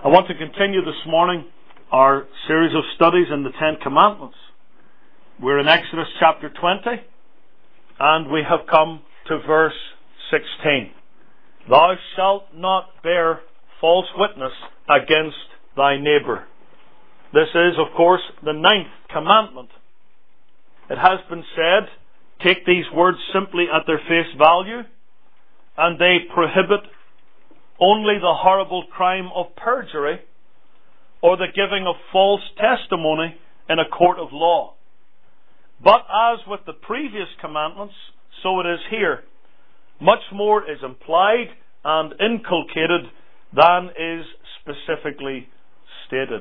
I want to continue this morning our series of studies in the Ten Commandments. We're in Exodus chapter 20, and we have come to verse 16. Thou shalt not bear false witness against thy neighbour. This is, of course, the ninth commandment. It has been said, take these words simply at their face value, and they prohibit only the horrible crime of perjury or the giving of false testimony in a court of law. But as with the previous commandments, so it is here. Much more is implied and inculcated than is specifically stated.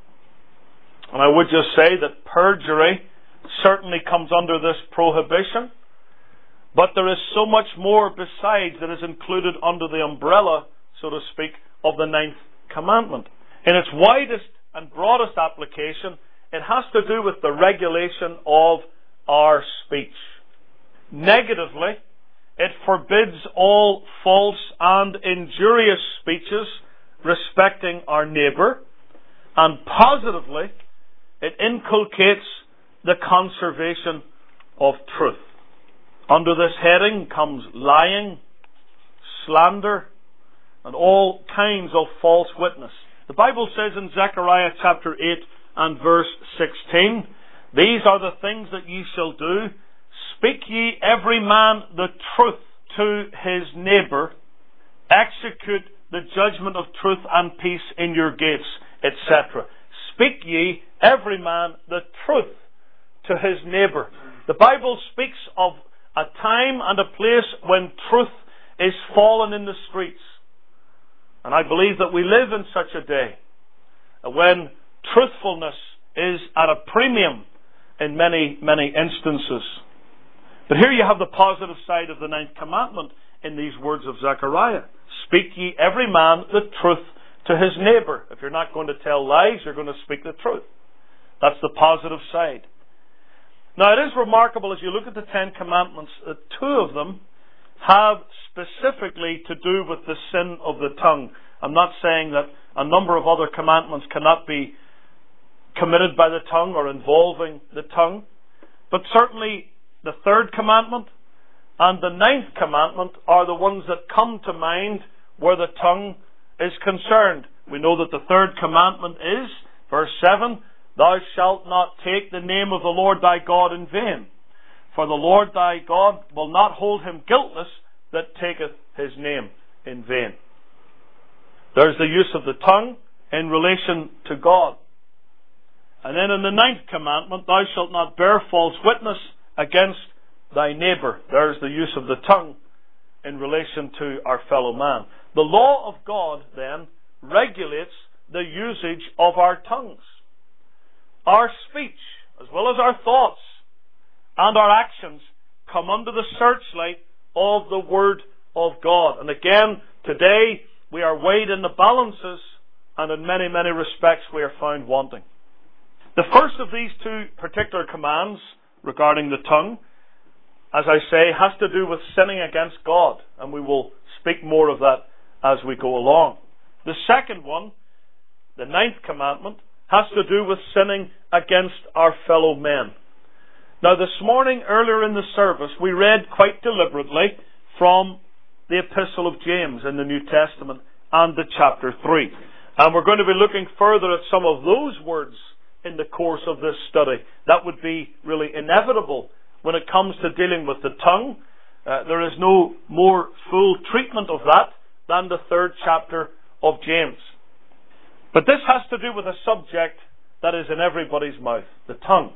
And I would just say that perjury certainly comes under this prohibition, but there is so much more besides that is included under the umbrella, so to speak, of the ninth commandment. In its widest and broadest application, it has to do with the regulation of our speech. Negatively, it forbids all false and injurious speeches respecting our neighbour, and positively, it inculcates the conservation of truth. Under this heading comes lying, slander, and all kinds of false witness. The Bible says in Zechariah chapter 8 and verse 16, these are the things that ye shall do. Speak ye every man the truth to his neighbour. Execute the judgment of truth and peace in your gates, etc. Speak ye every man the truth to his neighbour. The Bible speaks of a time and a place when truth is fallen in the streets. And I believe that we live in such a day when truthfulness is at a premium in many, many instances. But here you have the positive side of the ninth commandment in these words of Zechariah. Speak ye every man the truth to his neighbour. If you're not going to tell lies, you're going to speak the truth. That's the positive side. Now it is remarkable as you look at the Ten Commandments that two of them have specifically to do with the sin of the tongue. I'm not saying that a number of other commandments cannot be committed by the tongue or involving the tongue, but certainly the third commandment and the ninth commandment are the ones that come to mind where the tongue is concerned. We know that the third commandment is, verse 7, thou shalt not take the name of the Lord thy God in vain. For the Lord thy God will not hold him guiltless that taketh his name in vain. There's the use of the tongue in relation to God. And then in the ninth commandment, thou shalt not bear false witness against thy neighbour. There's the use of the tongue in relation to our fellow man. The law of God, then, regulates the usage of our tongues. Our speech, as well as our thoughts and our actions, come under the searchlight of the Word of God. And again, today, we are weighed in the balances, and in many, many respects, we are found wanting. The first of these two particular commands regarding the tongue, as I say, has to do with sinning against God, and we will speak more of that as we go along. The second one, the ninth commandment, has to do with sinning against our fellow men. Now this morning, earlier in the service, we read quite deliberately from the Epistle of James in the New Testament and the chapter 3. And we're going to be looking further at some of those words in the course of this study. That would be really inevitable when it comes to dealing with the tongue. There is no more full treatment of that than the third chapter of James. But this has to do with a subject that is in everybody's mouth, the tongue.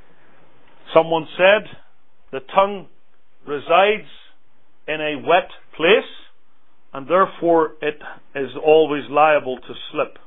Someone said the tongue resides in a wet place, and therefore it is always liable to slip.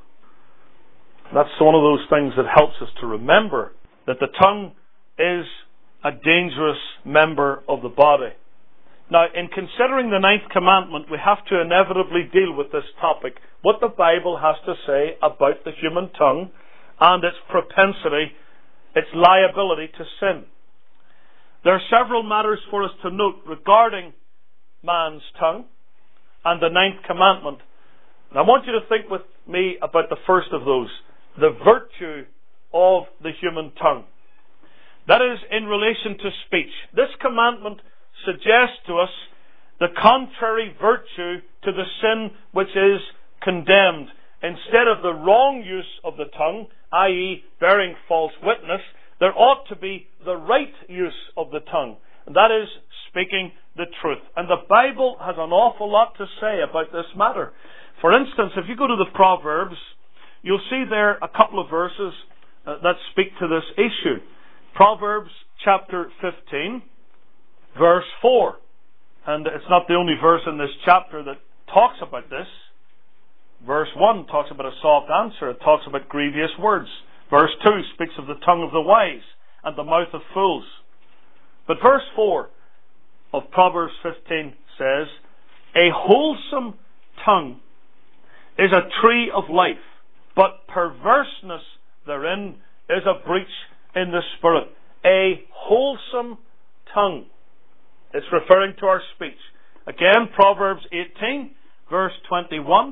That's one of those things that helps us to remember that the tongue is a dangerous member of the body. Now, in considering the ninth commandment, we have to inevitably deal with this topic, what the Bible has to say about the human tongue and its propensity, its liability to sin. There are several matters for us to note regarding man's tongue and the ninth commandment And I want you to think with me about the first of those, the virtue of the human tongue. That is in relation to speech. This commandment suggests to us the contrary virtue to the sin which is condemned. Instead of the wrong use of the tongue, i.e. bearing false witness, there ought to be the right use of the tongue. And that is speaking the truth. And the Bible has an awful lot to say about this matter. For instance, if you go to the Proverbs, you'll see there a couple of verses that speak to this issue. Proverbs chapter 15, verse 4. And it's not the only verse in this chapter that talks about this. Verse 1 talks about a soft answer. It talks about grievous words. Verse 2 speaks of the tongue of the wise and the mouth of fools. But verse 4 of Proverbs 15 says, a wholesome tongue is a tree of life, but perverseness therein is a breach in the spirit. A wholesome tongue. It's referring to our speech. Again, Proverbs 18, verse 21.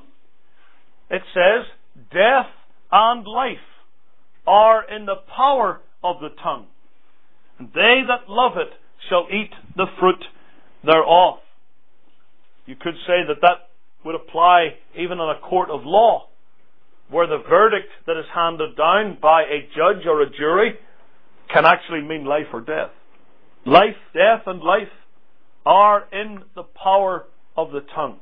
It says, death and life are in the power of the tongue, and they that love it shall eat the fruit thereof. You could say that that would apply even in a court of law, where the verdict that is handed down by a judge or a jury can actually mean life or death. Life, death, and life are in the power of the tongue.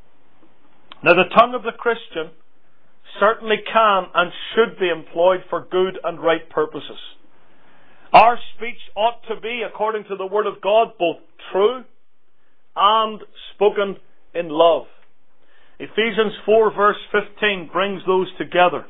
Now, the tongue of the Christian certainly can and should be employed for good and right purposes. Our speech ought to be, according to the Word of God, both true and spoken in love. Ephesians 4 verse 15 brings those together.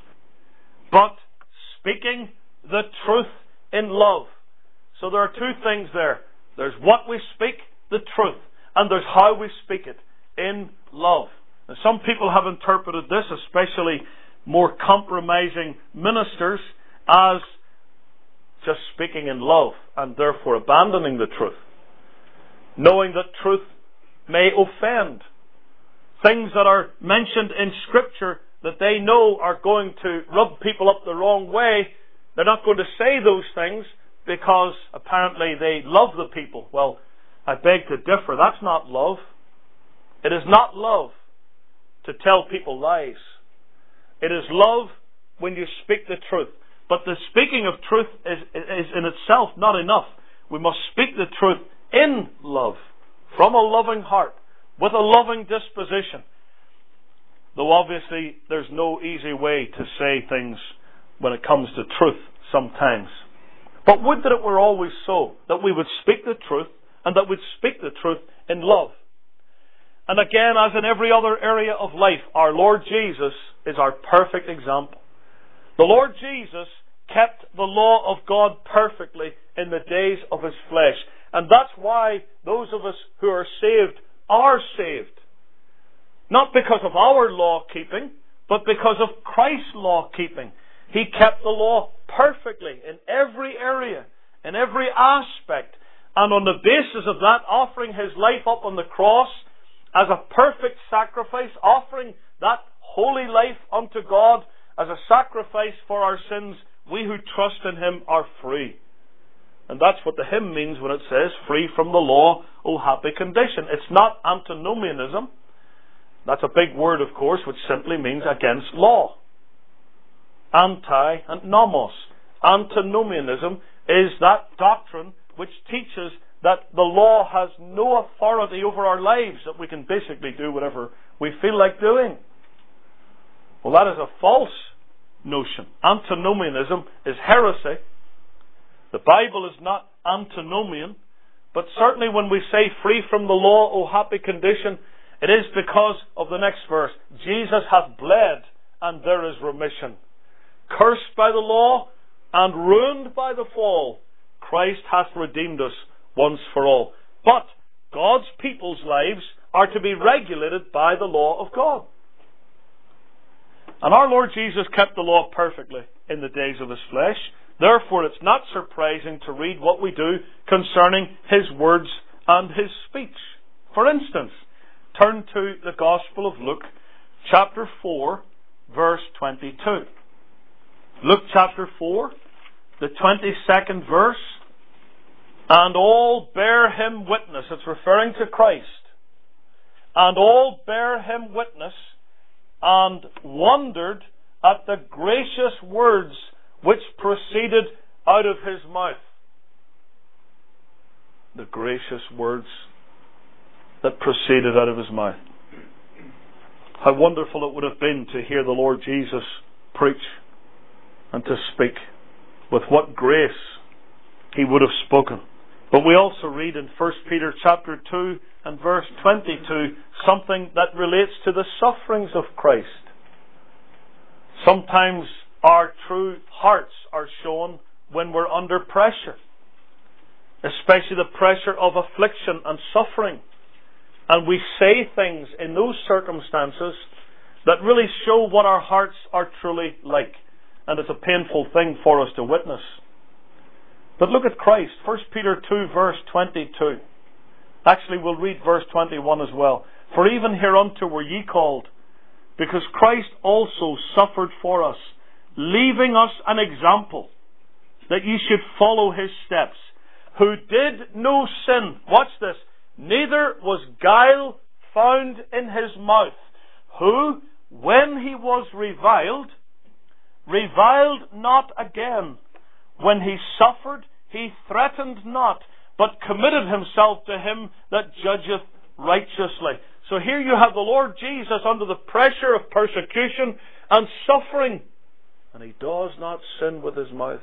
But speaking the truth in love. So there are two things there. There's what we speak, the truth, and there's how we speak it, in love. Now, some people have interpreted this, especially more compromising ministers, as just speaking in love and therefore abandoning the truth, knowing that truth may offend. Things that are mentioned in Scripture that they know are going to rub people up the wrong way, they're not going to say those things because apparently they love the people. Well, I beg to differ. That's not love. It is not love to tell people lies. It is love when you speak the truth. But the speaking of truth is in itself not enough. We must speak the truth in love, from a loving heart, with a loving disposition. Though obviously there's no easy way to say things when it comes to truth sometimes. But would that it were always so, that we would speak the truth, and that we'd speak the truth in love. And again, as in every other area of life, our Lord Jesus is our perfect example. The Lord Jesus kept the law of God perfectly in the days of His flesh. And that's why those of us who are saved are saved. Not because of our law keeping, but because of Christ's law keeping. He kept the law perfectly in every area, in every aspect. And on the basis of that, offering His life up on the cross as a perfect sacrifice, offering that holy life unto God as a sacrifice for our sins, we who trust in Him are free. And that's what the hymn means when it says, free from the law, O happy condition. It's not antinomianism. That's a big word, of course, which simply means against law. Anti and nomos. Antinomianism is that doctrine which teaches that the law has no authority over our lives, that we can basically do whatever we feel like doing. Well, that is a false notion. Antinomianism is heresy. The Bible is not antinomian, but certainly when we say free from the law, O happy condition, it is because of the next verse. Jesus hath bled, and there is remission. Cursed by the law and ruined by the fall, Christ hath redeemed us once for all. But God's people's lives are to be regulated by the law of God. And our Lord Jesus kept the law perfectly in the days of His flesh. Therefore, it's not surprising to read what we do concerning His words and His speech. For instance, turn to the Gospel of Luke, chapter 4, verse 22. Luke chapter 4, the 22nd verse. And all bear him witness. It's referring to Christ. And all bear him witness, and wondered at the gracious words which proceeded out of his mouth. The gracious words that proceeded out of his mouth. How wonderful it would have been to hear the Lord Jesus preach and to speak. With what grace he would have spoken. But we also read in 1 Peter chapter 2 and verse 22 something that relates to the sufferings of Christ. Sometimes our true hearts are shown when we're under pressure, especially the pressure of affliction and suffering. And we say things in those circumstances that really show what our hearts are truly like. And it's a painful thing for us to witness. But look at Christ. 1 Peter 2 verse 22. Actually, we'll read verse 21 as well. For even hereunto were ye called, because Christ also suffered for us, leaving us an example, that ye should follow his steps, who did no sin. Watch this. Neither was guile found in his mouth, who, when he was reviled not again. When he suffered, he threatened not, but committed himself to him that judgeth righteously. So here you have the Lord Jesus under the pressure of persecution and suffering, and he does not sin with his mouth.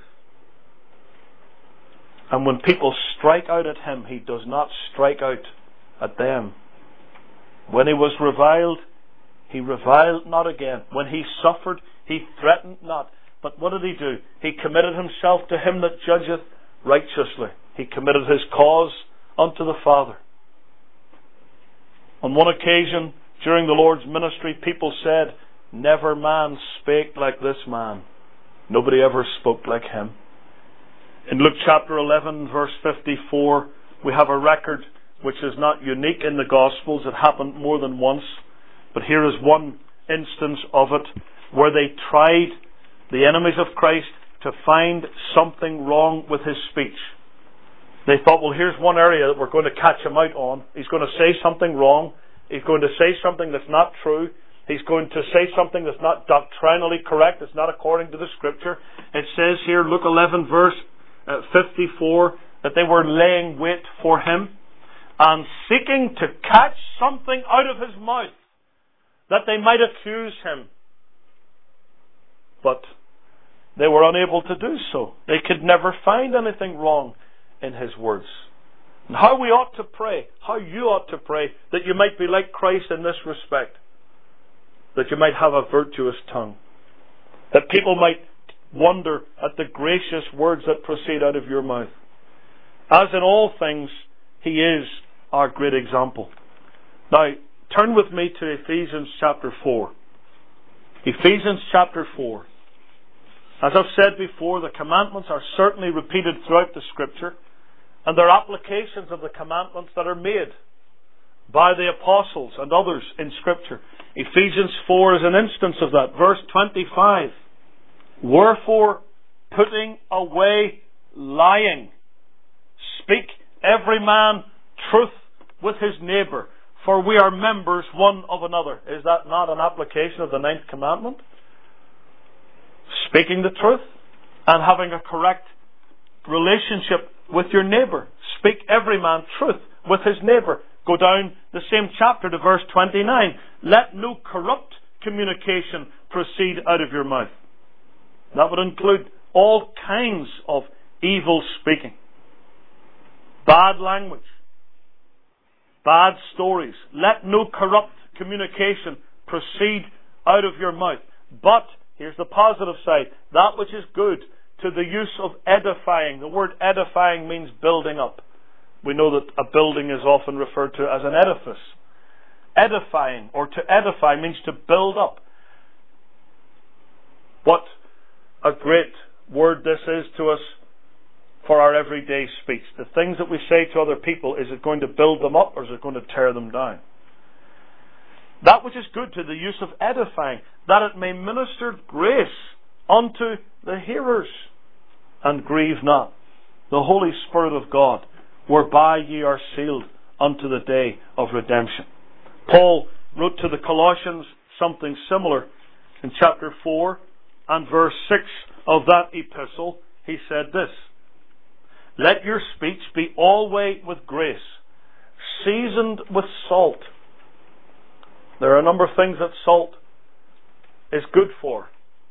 And when people strike out at him, he does not strike out at them. When he was reviled, he reviled not again. When he suffered, he threatened not. But what did he do? He committed himself to him that judgeth righteously. He committed his cause unto the Father. On one occasion, during the Lord's ministry, people said, never man spake like this man. Nobody ever spoke like him. In Luke chapter 11, verse 54, we have a record which is not unique in the Gospels. It happened more than once. But here is one instance of it where they tried, the enemies of Christ, to find something wrong with his speech. They thought, well, here's one area that we're going to catch him out on. He's going to say something wrong. He's going to say something that's not true. He's going to say something that's not doctrinally correct. It's not according to the Scripture. It says here, Luke 11 verse 54, that they were laying wait for him and seeking to catch something out of his mouth that they might accuse him. But they were unable to do so. They could never find anything wrong in his words. And how we ought to pray, how you ought to pray, that you might be like Christ in this respect. That you might have a virtuous tongue. That people might wonder at the gracious words that proceed out of your mouth. As in all things, he is our great example. Now, turn with me to Ephesians chapter 4. Ephesians chapter 4. As I've said before, the commandments are certainly repeated throughout the Scripture, and there are applications of the commandments that are made by the apostles and others in Scripture. Ephesians 4 is an instance of that. Verse 25. Wherefore, putting away lying, speak every man truth with his neighbour, for we are members one of another. Is that not an application of the 9th commandment? Speaking the truth and having a correct relationship with your neighbour. Speak every man truth with his neighbour. Go down the same chapter to verse 29. Let no corrupt communication proceed out of your mouth. That would include all kinds of evil speaking, bad language, bad stories. Let no corrupt communication proceed out of your mouth. But, here's the positive side, that which is good to the use of edifying. The word edifying means building up. We know that a building is often referred to as an edifice. Edifying, or to edify, means to build up. What a great word this is to us for our everyday speech. The things that we say to other people, is it going to build them up or is it going to tear them down? that which is good to the use of edifying, that it may minister grace unto the hearers. And grieve not the Holy Spirit of God, whereby ye are sealed unto the day of redemption. Paul wrote to the Colossians something similar in chapter 4 and verse 6 of that epistle. He said this: let your speech be always with grace, seasoned with salt. There are a number of things that salt is good for.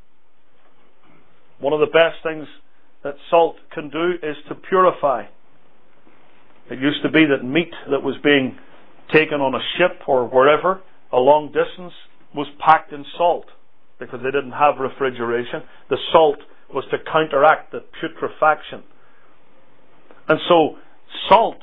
One of the best things that salt can do is to purify. It used to be that meat that was being taken on a ship or wherever, a long distance, was packed in salt because they didn't have refrigeration. The salt was to counteract the putrefaction. And so salt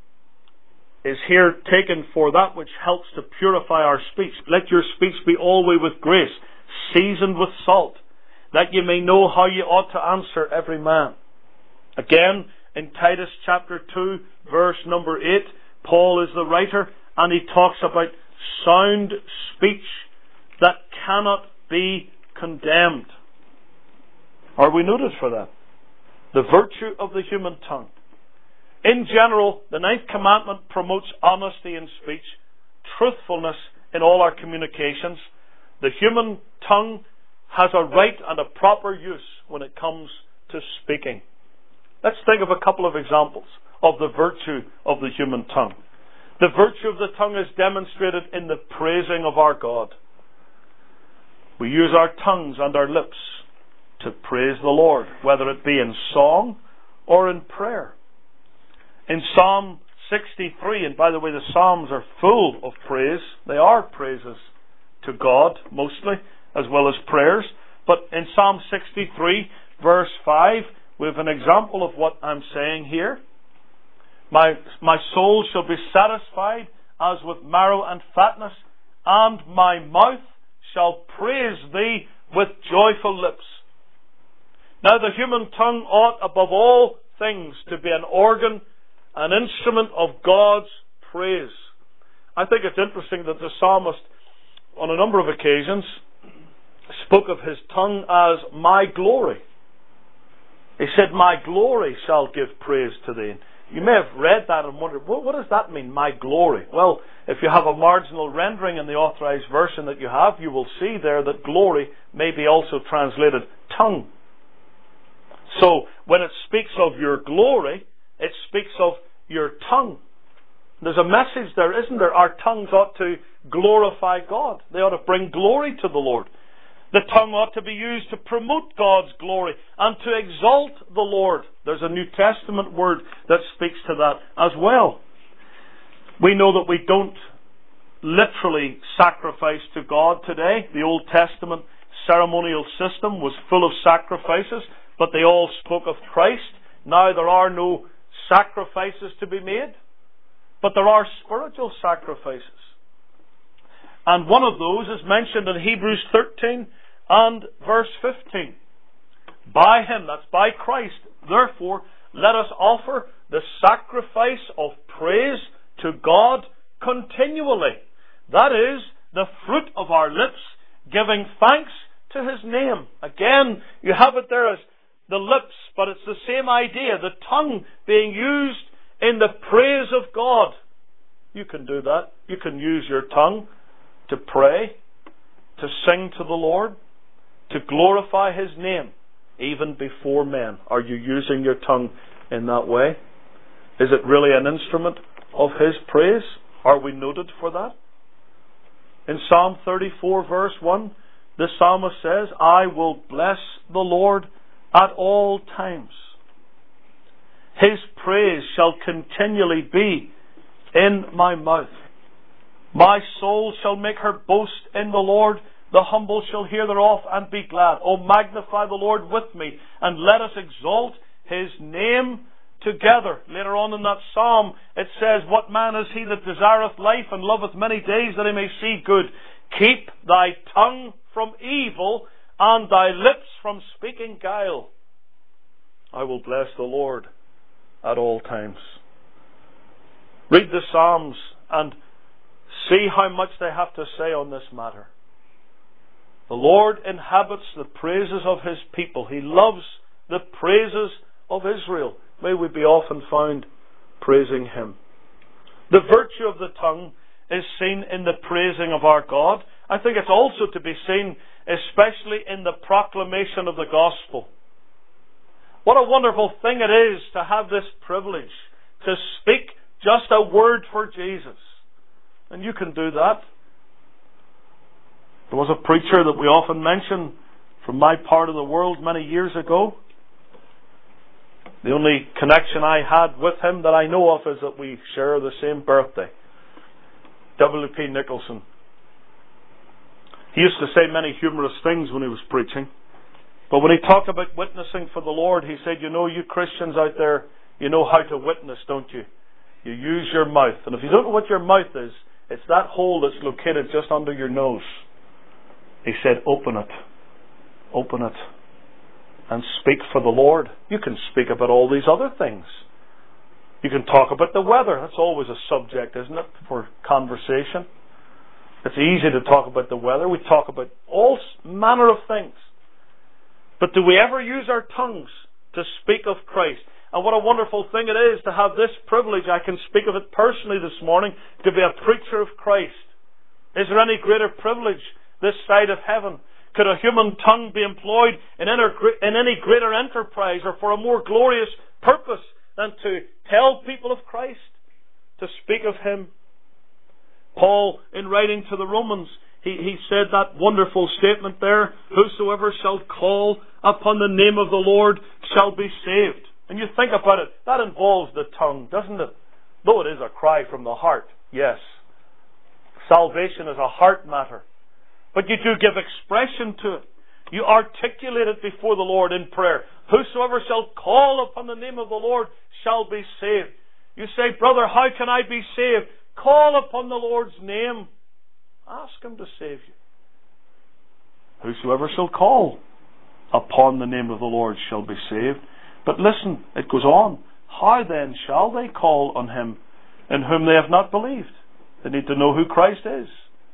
is here taken for that which helps to purify our speech. Let your speech be always with grace, seasoned with salt, that ye may know how ye ought to answer every man. Again, in Titus chapter 2, verse number 8, Paul is the writer, and he talks about sound speech that cannot be condemned. Are we noted for that? The virtue of the human tongue. In general, the 9th commandment promotes honesty in speech, truthfulness in all our communications. The human tongue has a right and a proper use when it comes to speaking. Let's think of a couple of examples of the virtue of the human tongue. The virtue of the tongue is demonstrated in the praising of our God. We use our tongues and our lips to praise the Lord, whether it be in song or in prayer. In Psalm 63, and by the way, the Psalms are full of praise. They are praises to God, mostly, as well as prayers. But in Psalm 63, verse 5, we have an example of what I'm saying here. My soul shall be satisfied as with marrow and fatness, and my mouth shall praise thee with joyful lips. Now the human tongue ought above all things to be an organ, an instrument of God's praise. I think it's interesting that the psalmist, on a number of occasions, spoke of his tongue as my glory. He said, my glory shall give praise to thee. You may have read that and wondered, well, what does that mean, my glory? Well, if you have a marginal rendering in the authorized version that you have, you will see there that glory may be also translated tongue. So, when it speaks of your glory, it speaks of your tongue. There's a message there, isn't there? Our tongues ought to glorify God. They ought to bring glory to the Lord. The tongue ought to be used to promote God's glory and to exalt the Lord. There's a New Testament word that speaks to that as well. We know that we don't literally sacrifice to God today. The Old Testament ceremonial system was full of sacrifices, but they all spoke of Christ. Now there are no sacrifices to be made, but there are spiritual sacrifices. And one of those is mentioned in Hebrews 13 and verse 15. By Him, that's by Christ, therefore, let us offer the sacrifice of praise to God continually. That is, the fruit of our lips, giving thanks to His name. Again, you have it there as the lips, but it's the same idea, the tongue being used in the praise of God. You can do that. You can use your tongue to pray, to sing to the Lord, to glorify His name, even before men. Are you using your tongue in that way? Is it really an instrument of His praise? Are we noted for that? In Psalm 34 verse 1, the psalmist says, I will bless the Lord at all times. His praise shall continually be in my mouth. My soul shall make her boast in the Lord. The humble shall hear thereof and be glad. O magnify the Lord with me, and let us exalt His name together. Later on in that psalm, it says, what man is he that desireth life and loveth many days that he may see good? Keep thy tongue from evil and thy lips from speaking guile. I will bless the Lord at all times. Read the Psalms and See how much they have to say on this matter. The Lord inhabits the praises of His people. He loves the praises of Israel. May we be often found praising Him. The virtue of the tongue is seen in the praising of our God. I think it's also to be seen especially in the proclamation of the gospel. What a wonderful thing it is to have this privilege to speak just a word for Jesus. And you can do that. There was a preacher that we often mention from my part of the world many years ago. The only connection I had with him that I know of is that we share the same birthday. W.P. Nicholson. He used to say many humorous things when he was preaching. But when he talked about witnessing for the Lord, he said, you know, you Christians out there, you know how to witness, don't you? You use your mouth. And if you don't know what your mouth is, it's that hole that's located just under your nose. He said, open it. Open it. And speak for the Lord. You can speak about all these other things. You can talk about the weather. That's always a subject, isn't it, for conversation? It's easy to talk about the weather. We talk about all manner of things. But do we ever use our tongues to speak of Christ? And what a wonderful thing it is to have this privilege. I can speak of it personally this morning, to be a preacher of Christ. Is there any greater privilege this side of heaven? Could a human tongue be employed in any greater enterprise or for a more glorious purpose than to tell people of Christ, to speak of Him? Paul, in writing to the Romans, he said that wonderful statement there, whosoever shall call upon the name of the Lord shall be saved. And you think about it, that involves the tongue, doesn't it? Though it is a cry from the heart, yes. Salvation is a heart matter. But you do give expression to it. You articulate it before the Lord in prayer. Whosoever shall call upon the name of the Lord shall be saved. You say, brother, how can I be saved? Call upon the Lord's name. Ask Him to save you. Whosoever shall call upon the name of the Lord shall be saved. But listen, it goes on. How then shall they call on Him in whom they have not believed? They need to know who Christ is.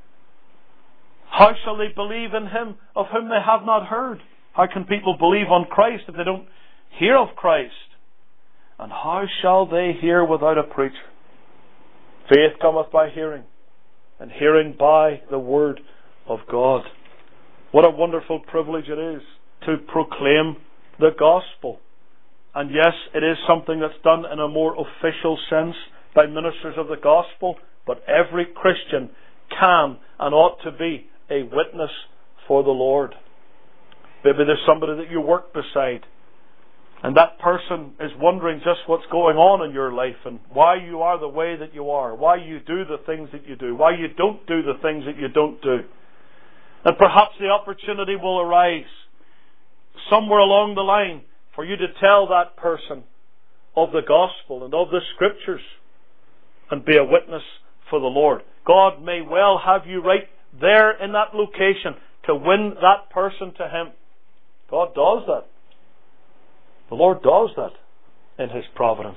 How shall they believe in Him of whom they have not heard? How can people believe on Christ if they don't hear of Christ? And how shall they hear without a preacher? Faith cometh by hearing, and hearing by the word of God. What a wonderful privilege it is to proclaim the gospel. And yes, it is something that's done in a more official sense by ministers of the gospel, but every Christian can and ought to be a witness for the Lord. Maybe there's somebody that you work beside, and that person is wondering just what's going on in your life and why you are the way that you are, why you do the things that you do, why you don't do the things that you don't do. And perhaps the opportunity will arise somewhere along the line for you to tell that person of the gospel and of the Scriptures and be a witness for the Lord. God may well have you right there in that location to win that person to Him. God does that. The Lord does that in His providence.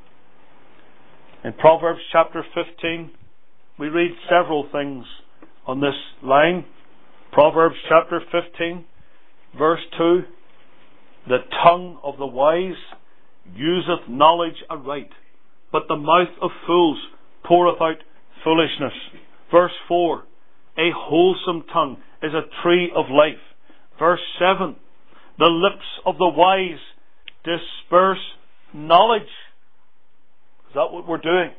In Proverbs chapter 15, we read several things on this line. Proverbs chapter 15, verse 2. The tongue of the wise useth knowledge aright, but the mouth of fools poureth out foolishness. Verse 4. A wholesome tongue is a tree of life. Verse 7. The lips of the wise disperse knowledge. Is that what we're doing?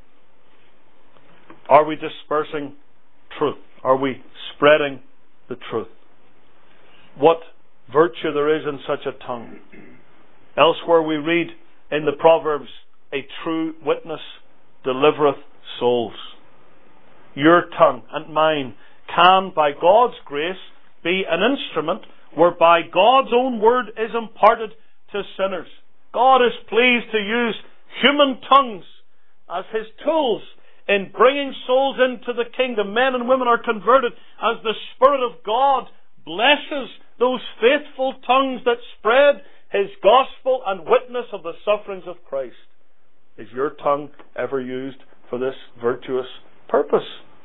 Are we dispersing truth? Are we spreading the truth? What virtue there is in such a tongue. Elsewhere we read in the Proverbs, a true witness delivereth souls. Your tongue and mine can, by God's grace, be an instrument whereby God's own word is imparted to sinners. God is pleased to use human tongues as His tools in bringing souls into the kingdom. Men and women are converted as the Spirit of God blesses those faithful tongues that spread His gospel and witness of the sufferings of Christ. Is your tongue ever used for this virtuous purpose?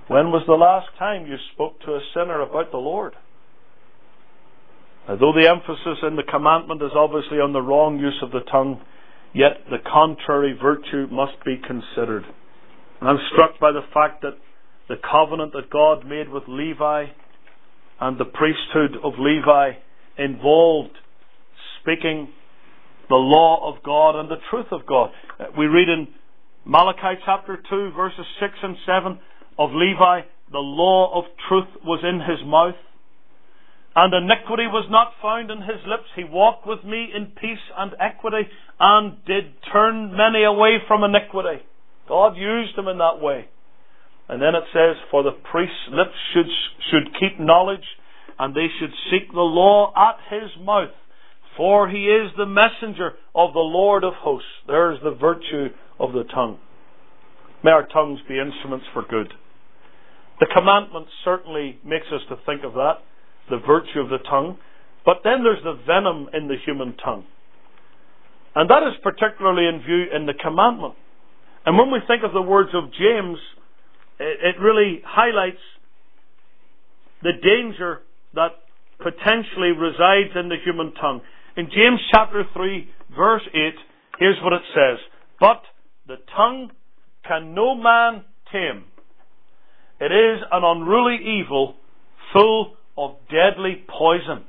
When was the last time you spoke to a sinner about the Lord? Though the emphasis in the commandment is obviously on the wrong use of the tongue, yet the contrary virtue must be considered. And I'm struck by the fact that the covenant that God made with Levi and the priesthood of Levi involved speaking the law of God and the truth of God. We read in Malachi chapter 2 verses 6 and 7 of Levi, the law of truth was in his mouth, and iniquity was not found in his lips. He walked with me in peace and equity, and did turn many away from iniquity. God used him in that way. And then it says, for the priest's lips should keep knowledge, and they should seek the law at his mouth, for he is the messenger of the Lord of hosts. There's the virtue of the tongue. May our tongues be instruments for good. The commandment certainly makes us to think of that, the virtue of the tongue. But then there's the venom in the human tongue. And that is particularly in view in the commandment. And when we think of the words of James, it really highlights the danger that potentially resides in the human tongue. In James chapter 3, verse 8, here's what it says. But the tongue can no man tame. It is an unruly evil, full of deadly poison.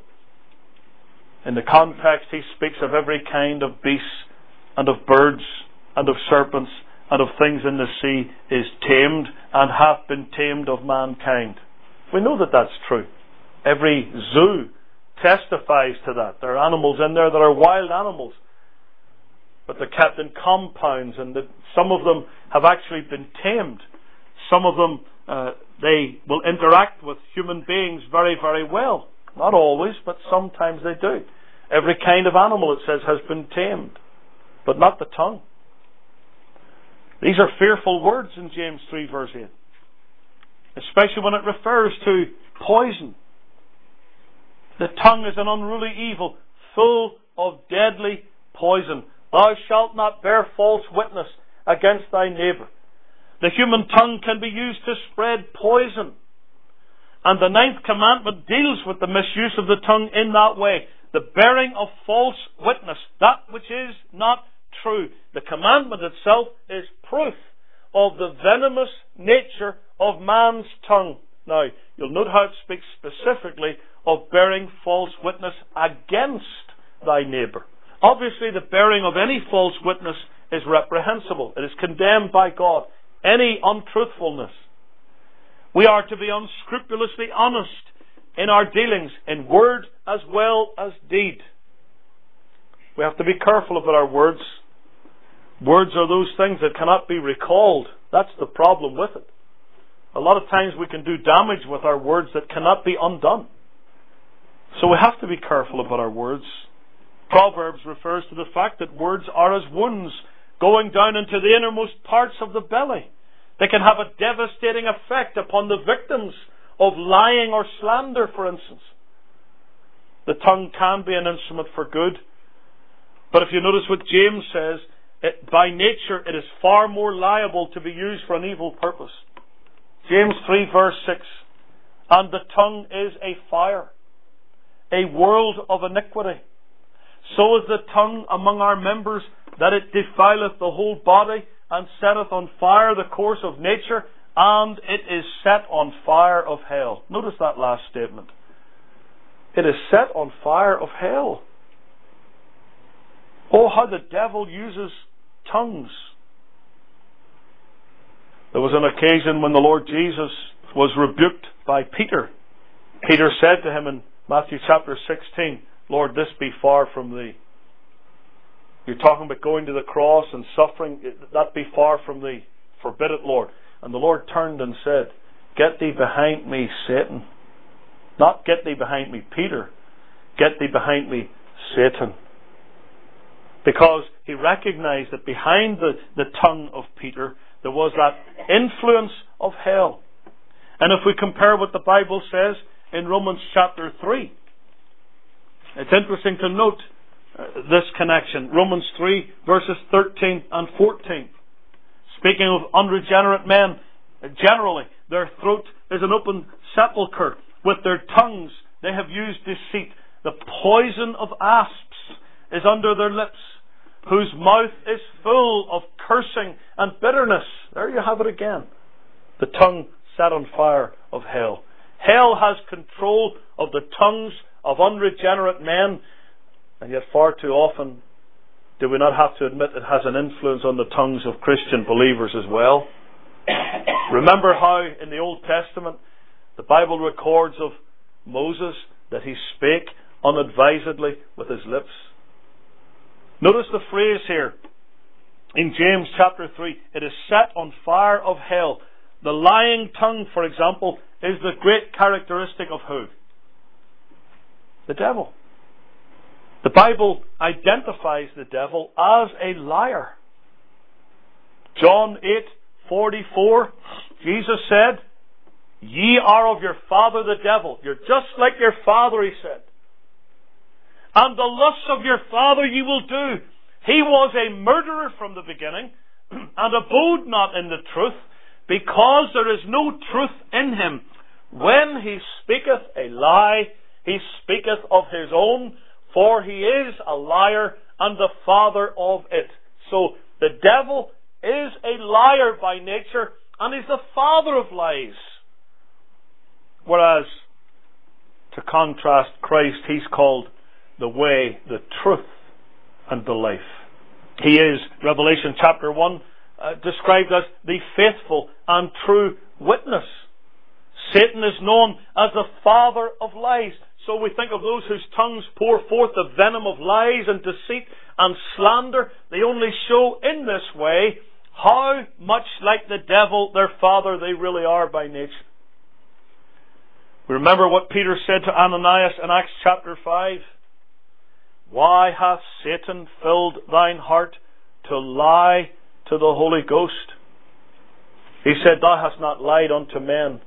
In the context, he speaks of every kind of beasts and of birds and of serpents and of things in the sea is tamed and hath been tamed of mankind. We know that that's true. Every zoo testifies to that. There are animals in there that are wild animals, but they're kept in compounds, and some of them have actually been tamed. Some of them, they will interact with human beings very, very well. Not always, but sometimes they do. Every kind of animal, it says, has been tamed, but not the tongue. These are fearful words in James 3 verse 8. Especially when it refers to poison. The tongue is an unruly evil, full of deadly poison. Thou shalt not bear false witness against thy neighbour. The human tongue can be used to spread poison. And the 9th commandment deals with the misuse of the tongue in that way. The bearing of false witness, that which is not true. The commandment itself is proof of the venomous nature of man's tongue. Now, you'll note how it speaks specifically of bearing false witness against thy neighbour. Obviously, the bearing of any false witness is reprehensible. It is condemned by God. Any untruthfulness. We are to be unscrupulously honest in our dealings, in word as well as deed. We have to be careful about our words. Words are those things that cannot be recalled. That's the problem with it. A lot of times we can do damage with our words that cannot be undone. So we have to be careful about our words. Proverbs refers to the fact that words are as wounds going down into the innermost parts of the belly. They can have a devastating effect upon the victims of lying or slander, for instance. The tongue can be an instrument for good. But if you notice what James says, by nature it is far more liable to be used for an evil purpose. James 3 verse 6. And the tongue is a fire, a world of iniquity. So is the tongue among our members, that it defileth the whole body, and setteth on fire the course of nature, and it is set on fire of hell. Notice that last statement. It is set on fire of hell. Oh, how the devil uses tongues. There was an occasion when the Lord Jesus was rebuked by Peter. Peter said to him in Matthew chapter 16, Lord, this be far from thee. You're talking about going to the cross and suffering. That be far from thee. Forbid it, Lord. And the Lord turned and said, Get thee behind me, Satan. Not get thee behind me, Peter. Get thee behind me, Satan. Because he recognized that behind the tongue of Peter, there was that influence of hell. And if we compare what the Bible says in Romans chapter 3, it's interesting to note this connection. Romans 3 verses 13 and 14. Speaking of unregenerate men, generally, Their throat is an open sepulchre. With their tongues they have used deceit. The poison of asps is under their lips, whose mouth is full of cursing and bitterness. There you have it again. The tongue set on fire of hell. Hell has control of the tongues of unregenerate men, and yet far too often do we not have to admit it has an influence on the tongues of Christian believers as well. Remember how in the Old Testament the Bible records of Moses that he spake unadvisedly with his lips. Notice the phrase here in James chapter 3. It is set on fire of hell. The lying tongue, for example, is the great characteristic of who? The devil. The Bible identifies the devil as a liar. John 8:44, Jesus said, "Ye are of your father the devil." You're just like your father, he said. "And the lusts of your father ye will do. He was a murderer from the beginning, and abode not in the truth, because there is no truth in him. When he speaketh a lie, he speaketh of his own, for he is a liar and the father of it." So the devil is a liar by nature, and he's the father of lies. Whereas, to contrast Christ, he's called the way, the truth, and the life. He is, Revelation chapter 1, described as the faithful and true witness. Satan is known as the father of lies. So we think of those whose tongues pour forth the venom of lies and deceit and slander. They only show in this way how much like the devil, their father, they really are by nature. We remember what Peter said to Ananias in Acts chapter 5. "Why hath Satan filled thine heart to lie to the Holy Ghost?" He said, "Thou hast not lied unto men,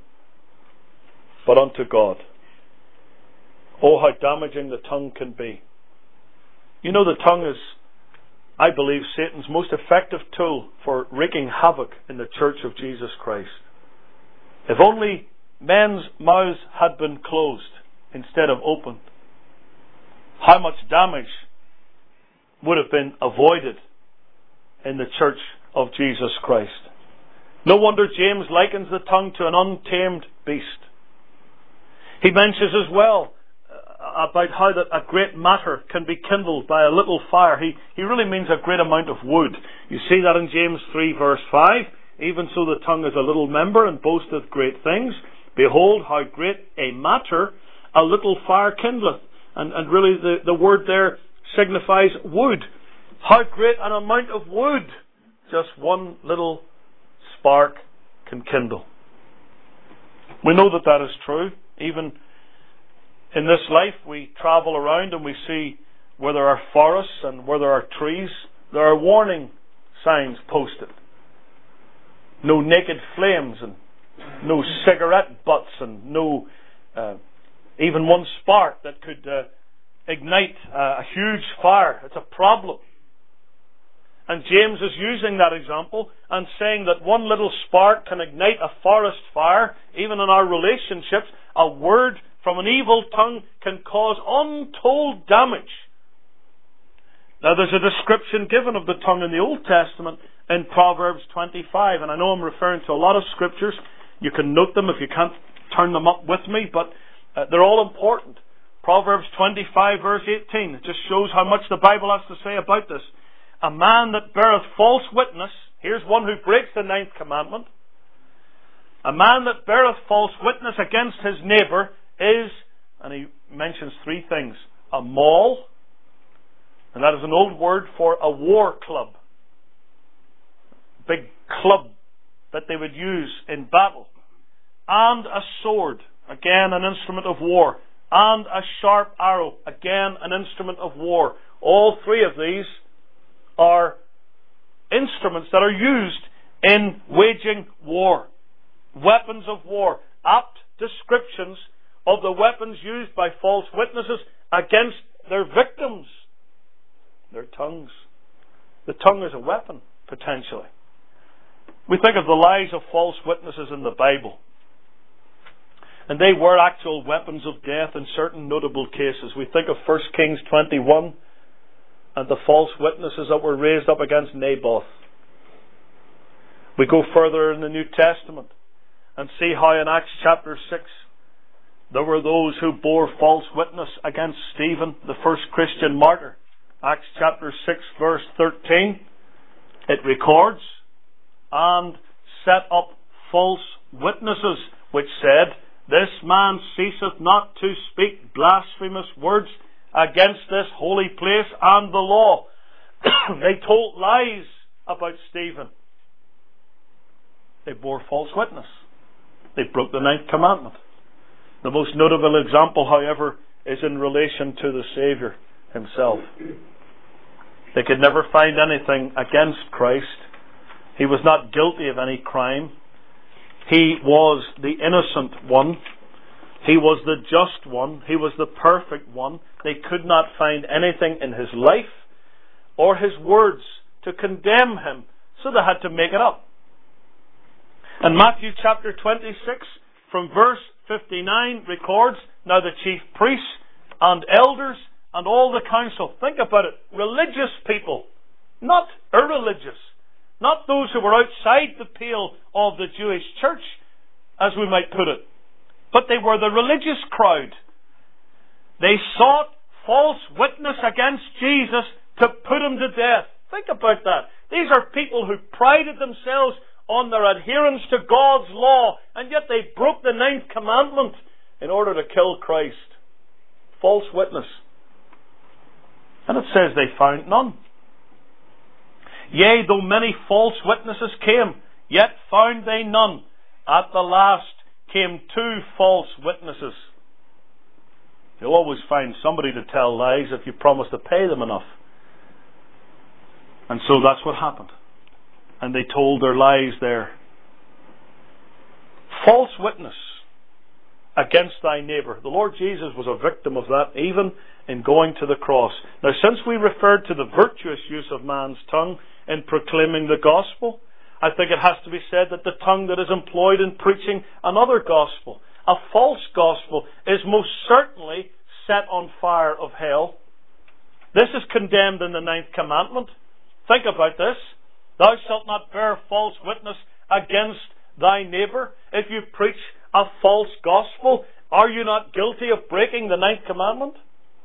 but unto God." Oh, how damaging the tongue can be. You know, the tongue is, I believe, Satan's most effective tool for wreaking havoc in the Church of Jesus Christ. If only men's mouths had been closed instead of opened, how much damage would have been avoided in the Church of Jesus Christ. No wonder James likens the tongue to an untamed beast. He mentions as well about how that a great matter can be kindled by a little fire. He really means a great amount of wood. You see that in James 3 verse 5. "Even so the tongue is a little member, and boasteth great things. Behold, how great a matter a little fire kindleth." And really the word there signifies wood. How great an amount of wood just one little spark can kindle. We know that that is true. Even in this life we travel around and we see where there are forests and where there are trees, there are warning signs posted. No naked flames and no cigarette butts and no even one spark that could ignite a huge fire. It's a problem. And James is using that example and saying that one little spark can ignite a forest fire. Even in our relationships, a word from an evil tongue can cause untold damage. Now there's a description given of the tongue in the Old Testament in Proverbs 25, and I know I'm referring to a lot of scriptures. You can note them if you can't turn them up with me, but they're all important. Proverbs 25 verse 18, it just shows how much the Bible has to say about this. "A man that beareth false witness," here's one who breaks the 9th commandment. "A man that beareth false witness against his neighbour is," and he mentions 3 things, "a maul," and that is an old word for a war club. Big club that they would use in battle. "And a sword," again an instrument of war. "And a sharp arrow," again an instrument of war. All 3 of these are instruments that are used in waging war. Weapons of war. Apt descriptions of the weapons used by false witnesses against their victims. Their tongues. The tongue is a weapon, potentially. We think of the lies of false witnesses in the Bible. And they were actual weapons of death in certain notable cases. We think of 1 Kings 21 and the false witnesses that were raised up against Naboth. We go further in the New Testament and see how in Acts chapter 6 there were those who bore false witness against Stephen, the first Christian martyr. Acts chapter 6 verse 13, it records, and set up false witnesses, which said, "This man ceaseth not to speak blasphemous words against this holy place and the law." They told lies about Stephen. They bore false witness. They broke the 9th commandment. The most notable example, however, is in relation to the Saviour himself. They could never find anything against Christ. He was not guilty of any crime. He was the innocent one. He was the just one. He was the perfect one. They could not find anything in his life or his words to condemn him, so they had to make it up. And Matthew chapter 26 from verse 59 records, "Now the chief priests and elders and all the council," think about it, religious people, not irreligious, not those who were outside the pale of the Jewish church, as we might put it, but they were the religious crowd. They sought false witness against Jesus to put him to death. Think about that. These are people who prided themselves on their adherence to God's law, and yet they broke the 9th commandment in order to kill Christ. False witness. And it says they found none. "Yea, though many false witnesses came, yet found they none. At the last came 2 false witnesses." You'll always find somebody to tell lies if you promise to pay them enough. And so that's what happened. And they told their lies there. False witness against thy neighbour. The Lord Jesus was a victim of that, even in going to the cross. Now, since we referred to the virtuous use of man's tongue in proclaiming the gospel, I think it has to be said that the tongue that is employed in preaching another gospel, a false gospel, is most certainly set on fire of hell. This is condemned in the 9th commandment. Think about this. "Thou shalt not bear false witness against thy neighbour." If you preach a false gospel, are you not guilty of breaking the 9th commandment?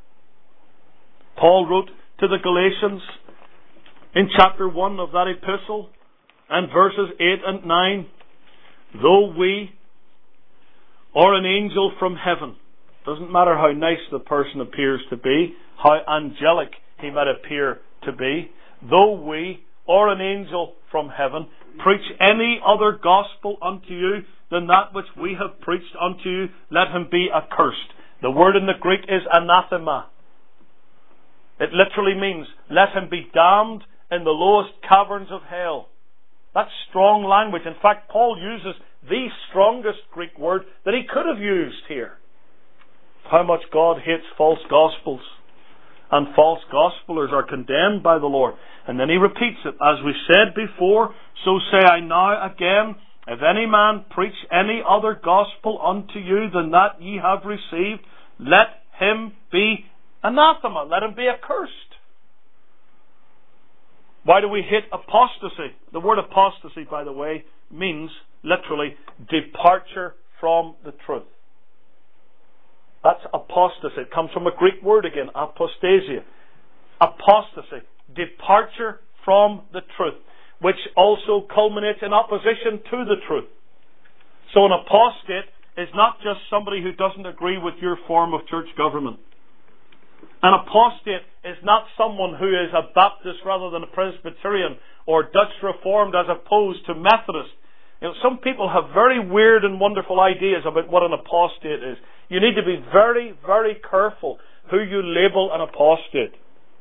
Paul wrote to the Galatians in chapter 1 of that epistle and verses 8 and 9, "Though we or an angel from heaven," doesn't matter how nice the person appears to be, how angelic he might appear to be, "though we or an angel from heaven preach any other gospel unto you than that which we have preached unto you, let him be accursed." The word in the Greek is anathema. It literally means, let him be damned in the lowest caverns of hell. That's strong language. In fact, Paul uses the strongest Greek word that he could have used here. How much God hates false gospels. And false gospelers are condemned by the Lord. And then he repeats it. "As we said before, so say I now again, if any man preach any other gospel unto you than that ye have received, let him be anathema." Let him be accursed. Why do we hate apostasy? The word apostasy, by the way, means literally departure from the truth. That's apostasy. It comes from a Greek word again, apostasia. Apostasy, departure from the truth, which also culminates in opposition to the truth. So an apostate is not just somebody who doesn't agree with your form of church government. An apostate is not someone who is a Baptist rather than a Presbyterian, or Dutch Reformed as opposed to Methodist. Some people have very weird and wonderful ideas about what an apostate is. You need to be very, very careful who you label an apostate.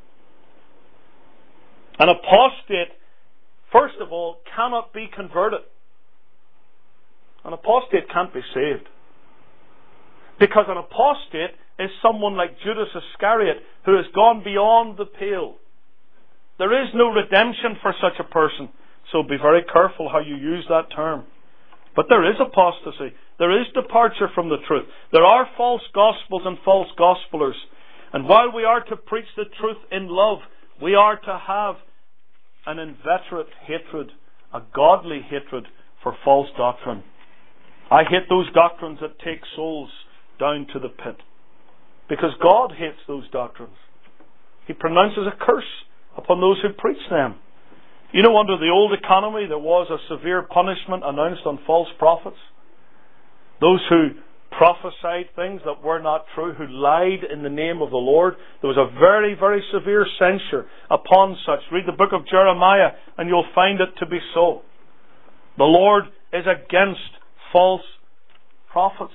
An apostate, first of all, cannot be converted. An apostate can't be saved. Because an apostate is someone like Judas Iscariot who has gone beyond the pale. There is no redemption for such a person. So be very careful how you use that term. But there is apostasy. There is departure from the truth. There are false gospels and false gospelers. And while we are to preach the truth in love, we are to have an inveterate hatred, a godly hatred for false doctrine. I hate those doctrines that take souls down to the pit, because God hates those doctrines. He pronounces a curse upon those who preach them. You know, under the old economy, there was a severe punishment announced on false prophets. Those who prophesied things that were not true, who lied in the name of the Lord. There was a very, very severe censure upon such. Read the book of Jeremiah and you'll find it to be so. The Lord is against false prophets.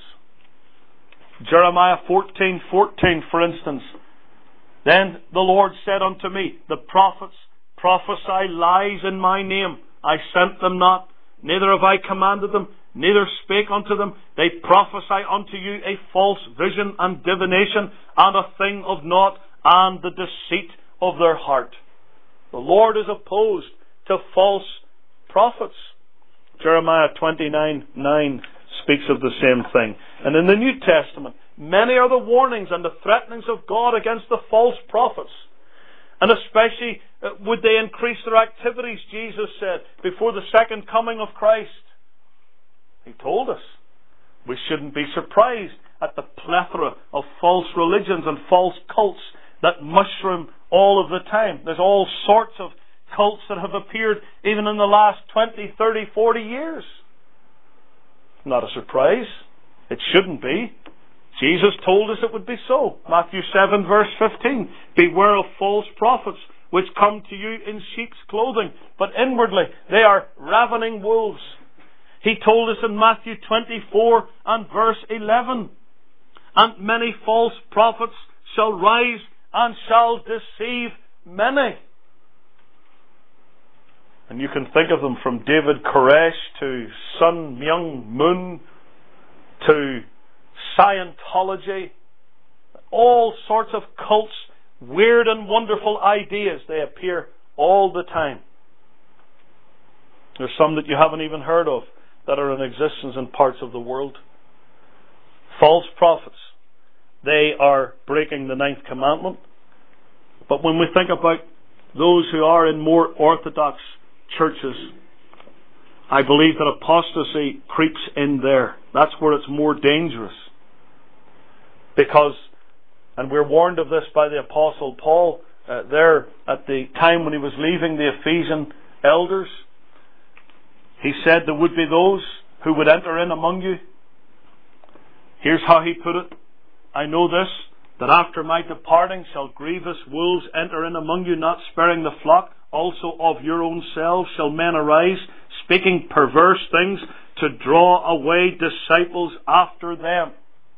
Jeremiah 14:14, for instance. Then the Lord said unto me, the prophets prophesy lies in my name. I sent them not, neither have I commanded them, neither spake unto them. They prophesy unto you a false vision and divination, and a thing of naught, and the deceit of their heart. The Lord is opposed to false prophets. Jeremiah 29:9 speaks of the same thing. And in the New Testament, many are the warnings and the threatenings of God against the false prophets. And especially, would they increase their activities, Jesus said, before the second coming of Christ. He told us we shouldn't be surprised at the plethora of false religions and false cults that mushroom all of the time. There's all sorts of cults that have appeared even in the last 20, 30, 40 years. Not a surprise. It shouldn't be. Jesus told us it would be so. Matthew 7 verse 15. Beware of false prophets which come to you in sheep's clothing, but inwardly they are ravening wolves. He told us in Matthew 24 and verse 11. And many false prophets shall rise and shall deceive many. And you can think of them from David Koresh to Sun Myung Moon to Scientology. All sorts of cults, weird and wonderful ideas. They appear all the time. There's some that you haven't even heard of that are in existence in parts of the world. False prophets. They are breaking the 9th commandment. But when we think about those who are in more orthodox churches, I believe that apostasy creeps in there. That's where it's more dangerous. Because, and we're warned of this by the Apostle Paul, there at the time when he was leaving the Ephesian elders, he said there would be those who would enter in among you. Here's how he put it. I know this, that after my departing shall grievous wolves enter in among you, not sparing the flock. Also of your own selves shall men arise, speaking perverse things, to draw away disciples after them.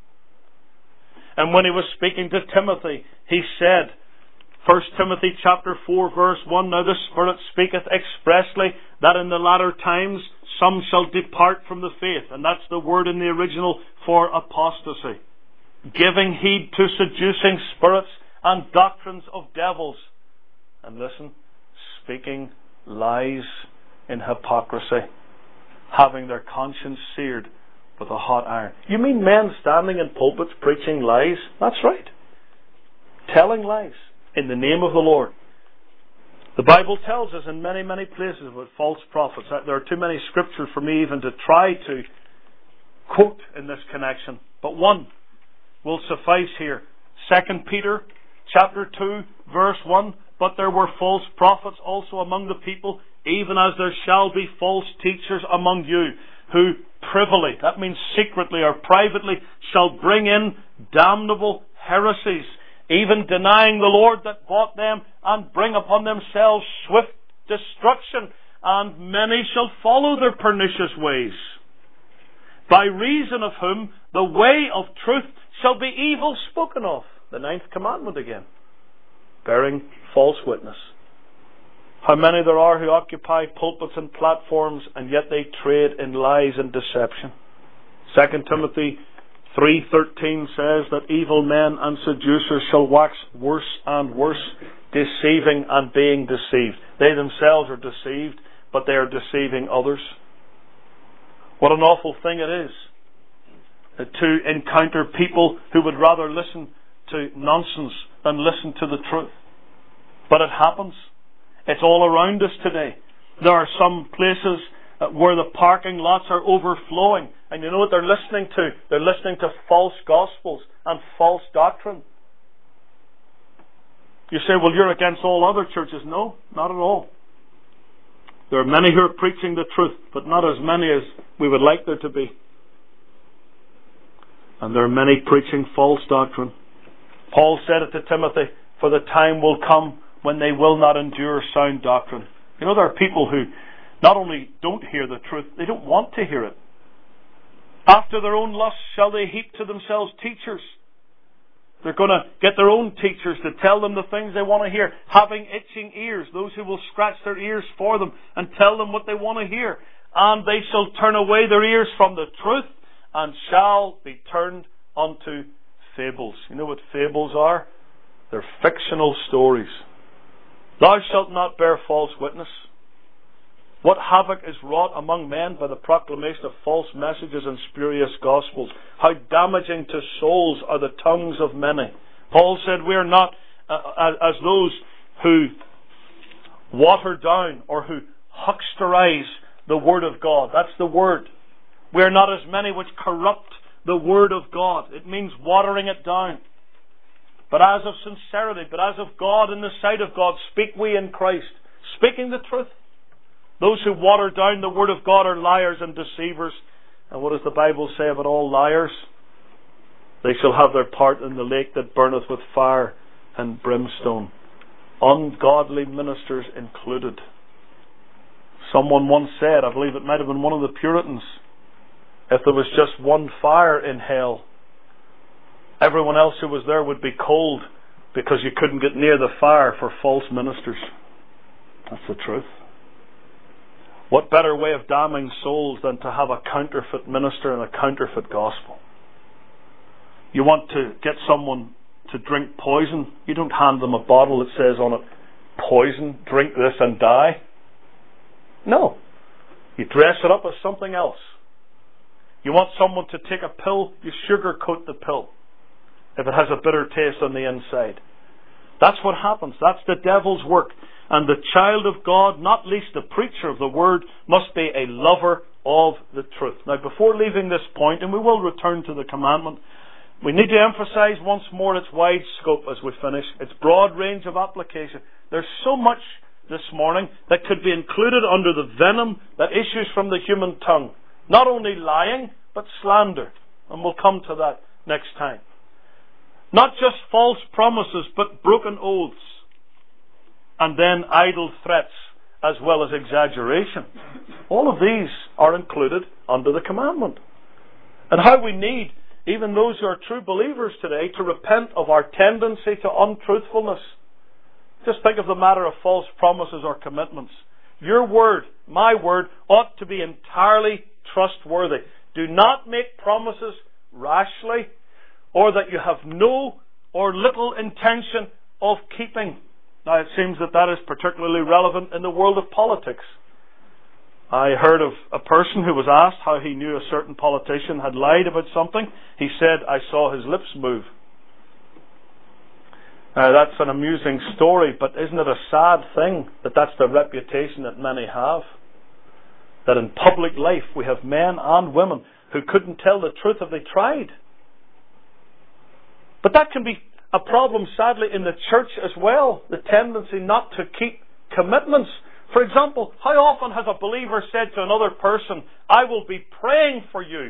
And when he was speaking to Timothy, he said, 1 Timothy chapter 4 verse 1, Now the Spirit speaketh expressly that in the latter times some shall depart from the faith. And that's the word in the original for apostasy. Giving heed to seducing spirits and doctrines of devils. And listen, speaking lies in hypocrisy, having their conscience seared with a hot iron. You mean men standing in pulpits preaching lies? That's right. Telling lies in the name of the Lord. The Bible tells us in many, many places about false prophets. There are too many scriptures for me even to try to quote in this connection. But one will suffice here. 2 Peter chapter 2 verse 1. But there were false prophets also among the people, even as there shall be false teachers among you, who privily, that means secretly or privately, shall bring in damnable heresies, even denying the Lord that bought them, and bring upon themselves swift destruction. And many shall follow their pernicious ways, by reason of whom the way of truth shall be evil spoken of. The 9th commandment again. Bearing false witness. How many there are who occupy pulpits and platforms, and yet they trade in lies and deception. 2 Timothy 3:13 says that evil men and seducers shall wax worse and worse, deceiving and being deceived. They themselves are deceived, but they are deceiving others. What an awful thing it is to encounter people who would rather listen to nonsense than listen to the truth. But it happens. It's all around us today. There are some places where the parking lots are overflowing. And you know what they're listening to? They're listening to false gospels and false doctrine. You say, well, you're against all other churches. No, not at all. There are many who are preaching the truth, but not as many as we would like there to be. And there are many preaching false doctrine. Paul said it to Timothy, for the time will come when they will not endure sound doctrine. You know, there are people who not only don't hear the truth, they don't want to hear it. After their own lusts shall they heap to themselves teachers. They're going to get their own teachers to tell them the things they want to hear, having itching ears, those who will scratch their ears for them and tell them what they want to hear. And they shall turn away their ears from the truth and shall be turned unto fables. You know what fables are? They're fictional stories. Thou shalt not bear false witness. What havoc is wrought among men by the proclamation of false messages and spurious gospels. How damaging to souls are the tongues of many. Paul said we are not as those who water down or who hucksterize the word of God. That's the word. We are not as many which corrupt the word of God. It means watering it down. But as of sincerity, but as of God in the sight of God, speak we in Christ, speaking the truth. Those who water down the word of God are liars and deceivers. And what does the Bible say about all liars? They shall have their part in the lake that burneth with fire and brimstone. Ungodly ministers included. Someone once said, I believe it might have been one of the Puritans, if there was just one fire in hell, everyone else who was there would be cold because you couldn't get near the fire for false ministers. That's the truth. What better way of damning souls than to have a counterfeit minister and a counterfeit gospel? You want to get someone to drink poison, you don't hand them a bottle that says on it, poison, drink this and die. No. You dress it up as something else. You want someone to take a pill, you sugarcoat the pill if it has a bitter taste on the inside. That's what happens. That's the devil's work. And the child of God, not least the preacher of the word, must be a lover of the truth. Now, before leaving this point, and we will return to the commandment, we need to emphasize once more its wide scope as we finish, its broad range of application. There's so much this morning that could be included under the venom that issues from the human tongue. Not only lying, but slander. And we'll come to that next time. Not just false promises, but broken oaths. And then idle threats, as well as exaggeration. All of these are included under the commandment. And how we need, even those who are true believers today, to repent of our tendency to untruthfulness. Just think of the matter of false promises or commitments. Your word, my word, ought to be entirely trustworthy. Do not make promises rashly, or that you have no or little intention of keeping. Now, it seems that that is particularly relevant in the world of politics. I heard of a person who was asked how he knew a certain politician had lied about something. He said, I saw his lips move. Now, that's an amusing story, but isn't it a sad thing that that's the reputation that many have? That in public life we have men and women who couldn't tell the truth if they tried. But that can be a problem, sadly, in the church as well. The tendency not to keep commitments. For example, how often has a believer said to another person, I will be praying for you.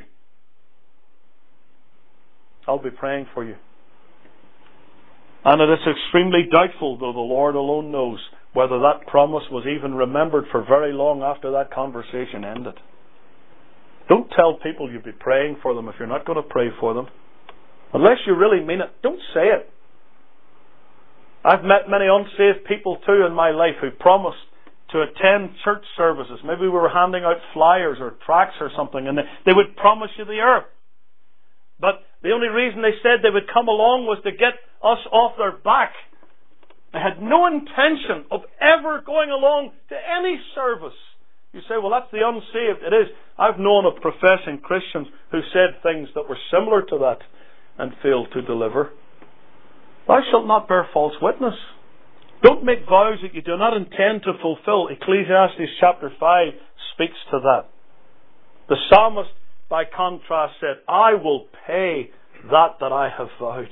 I'll be praying for you. And it is extremely doubtful, though the Lord alone knows, whether that promise was even remembered for very long after that conversation ended. Don't tell people you'll be praying for them if you're not going to pray for them. Unless you really mean it, don't say it. I've met many unsaved people too in my life who promised to attend church services. Maybe we were handing out flyers or tracts or something, and they would promise you the earth. But the only reason they said they would come along was to get us off their back. They had no intention of ever going along to any service. You say, well, that's the unsaved. It is. I've known of professing Christians who said things that were similar to that and failed to deliver. Thou shalt not bear false witness. Don't make vows that you do not intend to fulfill. Ecclesiastes chapter 5 speaks to that. The psalmist, by contrast, said, I will pay that I have vowed.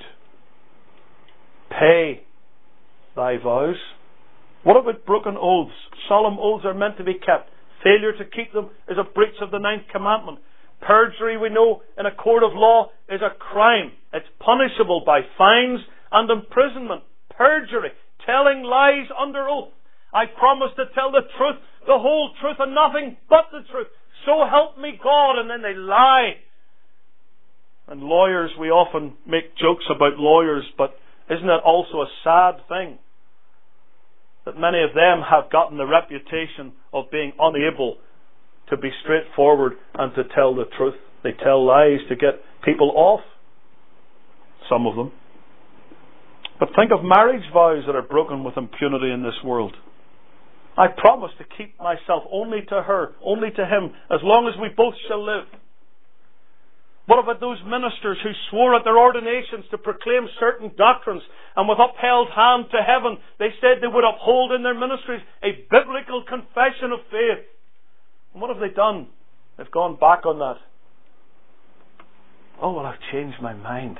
Pay thy vows. What about broken oaths? Solemn oaths are meant to be kept. Failure to keep them is a breach of the 9th commandment. Perjury, we know, in a court of law is a crime. It's punishable by fines and imprisonment. Perjury, telling lies under oath. I promise to tell the truth, the whole truth, and nothing but the truth. So help me God, and then they lie. And lawyers, we often make jokes about lawyers, but isn't it also a sad thing that many of them have gotten the reputation of being unable to be straightforward and to tell the truth? They tell lies to get people off. Some of them. But think of marriage vows that are broken with impunity in this world. I promise to keep myself only to her, only to him, as long as we both shall live. What about those ministers who swore at their ordinations to proclaim certain doctrines, and with upheld hand to heaven, they said they would uphold in their ministries a biblical confession of faith? And what have they done? They've gone back on that. Oh, well, I've changed my mind.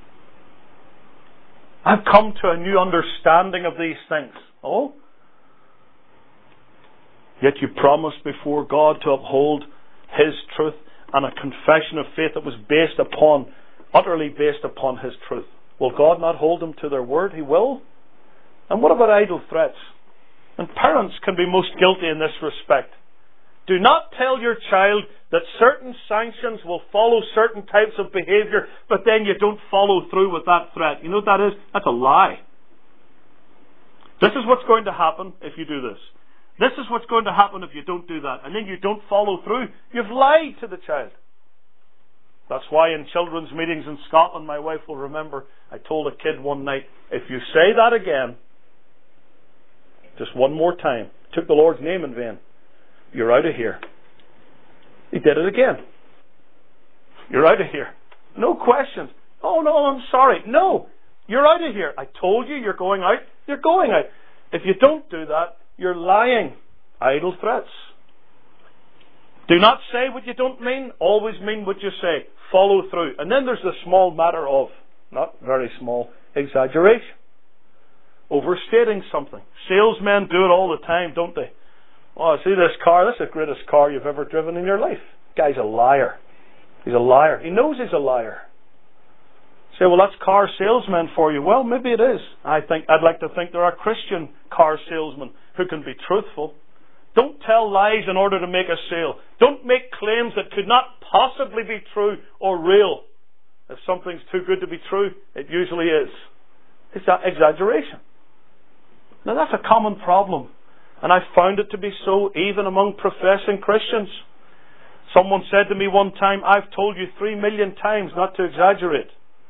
I've come to a new understanding of these things. Oh? Yet you promised before God to uphold His truth and a confession of faith that was utterly based upon His truth. Will God not hold them to their word? He will. And what about idle threats? And parents can be most guilty in this respect. Do not tell your child that certain sanctions will follow certain types of behavior, but then you don't follow through with that threat. You know what that is? That's a lie. This is what's going to happen if you do this. This is what's going to happen if you don't do that. And then you don't follow through. You've lied to the child. That's why in children's meetings in Scotland, my wife will remember, I told a kid one night, if you say that again, just one more time, took the Lord's name in vain, you're out of here. He did it again. You're out of here. No questions. Oh no, I'm sorry. No, you're out of here. I told you you're going out. You're going out. If you don't do that, you're lying. Idle threats. Do not say what you don't mean. Always mean what you say. Follow through. And then there's the small matter of, not very small, exaggeration. Overstating something. Salesmen do it all the time, don't they? Oh, see this car? That's the greatest car you've ever driven in your life. Guy's a liar. He's a liar. He knows he's a liar. Say, well, that's car salesmen for you. Well, maybe it is. I'd like to think there are Christian car salesmen who can be truthful. Don't tell lies in order to make a sale. Don't make claims that could not possibly be true or real. If something's too good to be true, it usually is. It's that exaggeration. Now that's a common problem. And I found it to be so even among professing Christians. Someone said to me one time, I've told you 3 million times not to exaggerate.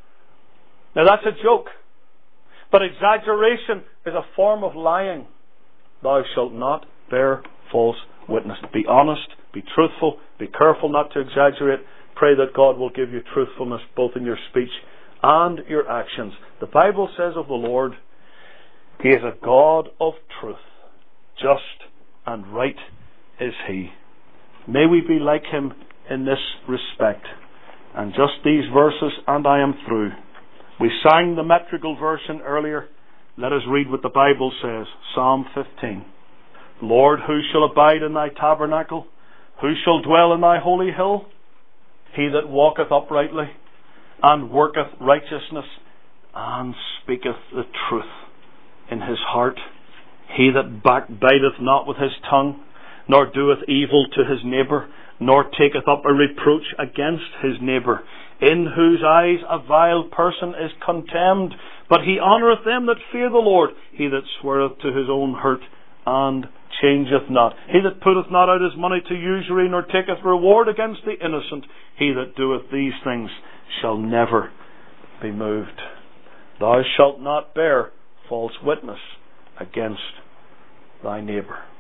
Now that's a joke. But exaggeration is a form of lying. Thou shalt not bear false witness. Be honest, be truthful, be careful not to exaggerate. Pray that God will give you truthfulness both in your speech and your actions. The Bible says of the Lord, He is a God of truth. Just and right is He. May we be like Him in this respect. And just these verses, and I am through. We sang the metrical version earlier. Let us read what the Bible says. Psalm 15. Lord, who shall abide in thy tabernacle? Who shall dwell in thy holy hill? He that walketh uprightly, and worketh righteousness, and speaketh the truth in his heart. He that backbiteth not with his tongue, nor doeth evil to his neighbour, nor taketh up a reproach against his neighbour, in whose eyes a vile person is contemned, but he honoureth them that fear the Lord. He that sweareth to his own hurt, and changeth not. He that putteth not out his money to usury, nor taketh reward against the innocent. He that doeth these things shall never be moved. Thou shalt not bear false witness against thy neighbour.